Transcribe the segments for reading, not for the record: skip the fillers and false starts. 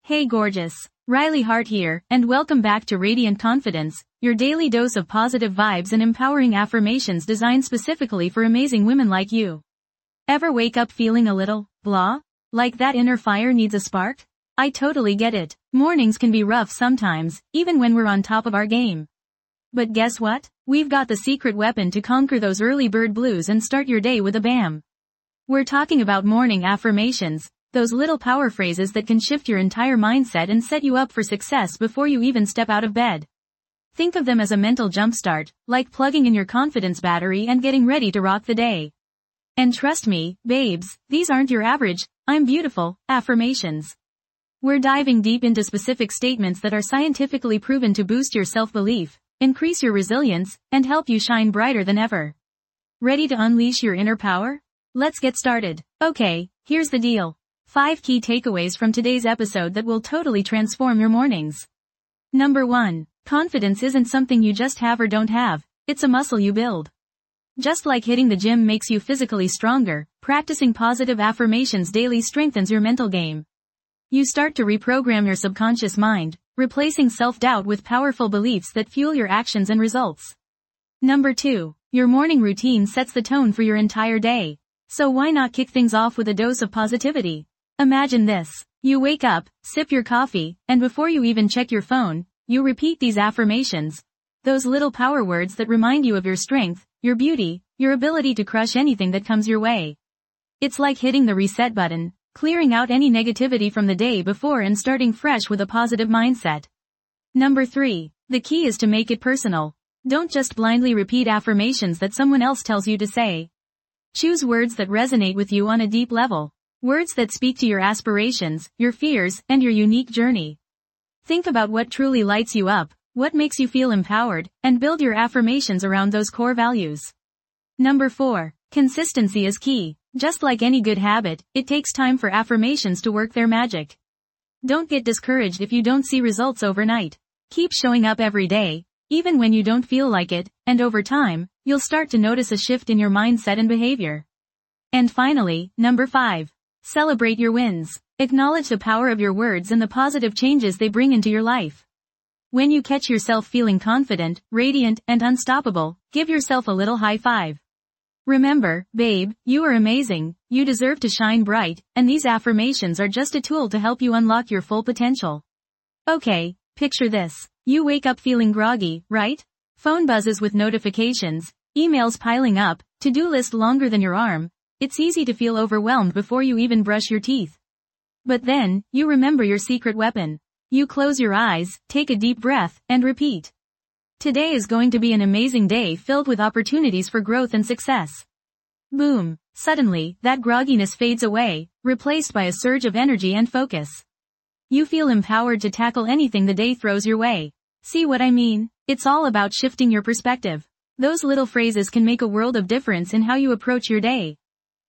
Hey gorgeous. Riley Hart here, and welcome back to Radiant Confidence, your daily dose of positive vibes and empowering affirmations designed specifically for amazing women like you. Ever wake up feeling a little, blah? Like that inner fire needs a spark? I totally get it. Mornings can be rough sometimes, even when we're on top of our game. But guess what? We've got the secret weapon to conquer those early bird blues and start your day with a bam. We're talking about morning affirmations. Those little power phrases that can shift your entire mindset and set you up for success before you even step out of bed. Think of them as a mental jumpstart, like plugging in your confidence battery and getting ready to rock the day. And trust me, babes, these aren't your average, "I'm beautiful" affirmations. We're diving deep into specific statements that are scientifically proven to boost your self-belief, increase your resilience, and help you shine brighter than ever. Ready to unleash your inner power? Let's get started. Okay, here's the deal. 5 key takeaways from today's episode that will totally transform your mornings. Number 1. Confidence isn't something you just have or don't have, it's a muscle you build. Just like hitting the gym makes you physically stronger, practicing positive affirmations daily strengthens your mental game. You start to reprogram your subconscious mind, replacing self-doubt with powerful beliefs that fuel your actions and results. Number 2. Your morning routine sets the tone for your entire day. So why not kick things off with a dose of positivity? Imagine this. You wake up, sip your coffee, and before you even check your phone, you repeat these affirmations. Those little power words that remind you of your strength, your beauty, your ability to crush anything that comes your way. It's like hitting the reset button, clearing out any negativity from the day before and starting fresh with a positive mindset. Number 3. The key is to make it personal. Don't just blindly repeat affirmations that someone else tells you to say. Choose words that resonate with you on a deep level. Words that speak to your aspirations, your fears, and your unique journey. Think about what truly lights you up, what makes you feel empowered, and build your affirmations around those core values. Number 4. Consistency is key. Just like any good habit, it takes time for affirmations to work their magic. Don't get discouraged if you don't see results overnight. Keep showing up every day, even when you don't feel like it, and over time, you'll start to notice a shift in your mindset and behavior. And finally, number 5. Celebrate your wins. Acknowledge the power of your words and the positive changes they bring into your life. When you catch yourself feeling confident, radiant, and unstoppable, give yourself a little high five. Remember, babe, you are amazing, you deserve to shine bright, and these affirmations are just a tool to help you unlock your full potential. Okay, picture this. You wake up feeling groggy, right? Phone buzzes with notifications, emails piling up, to-do list longer than your arm. It's easy to feel overwhelmed before you even brush your teeth. But then, you remember your secret weapon. You close your eyes, take a deep breath, and repeat. Today is going to be an amazing day filled with opportunities for growth and success. Boom! Suddenly, that grogginess fades away, replaced by a surge of energy and focus. You feel empowered to tackle anything the day throws your way. See what I mean? It's all about shifting your perspective. Those little phrases can make a world of difference in how you approach your day.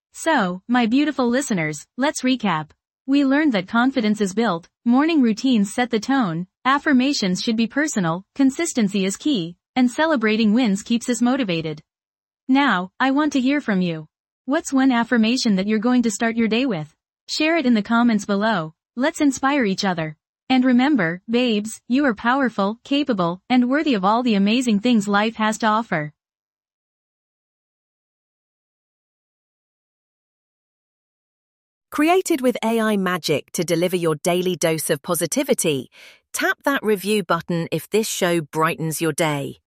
So, my beautiful listeners, let's recap. We learned that confidence is built, morning routines set the tone, affirmations should be personal, consistency is key, and celebrating wins keeps us motivated. Now, I want to hear from you. What's one affirmation that you're going to start your day with? Share it in the comments below. Let's inspire each other. And remember, babes, you are powerful, capable, and worthy of all the amazing things life has to offer. Created with AI magic to deliver your daily dose of positivity, tap that review button if this show brightens your day.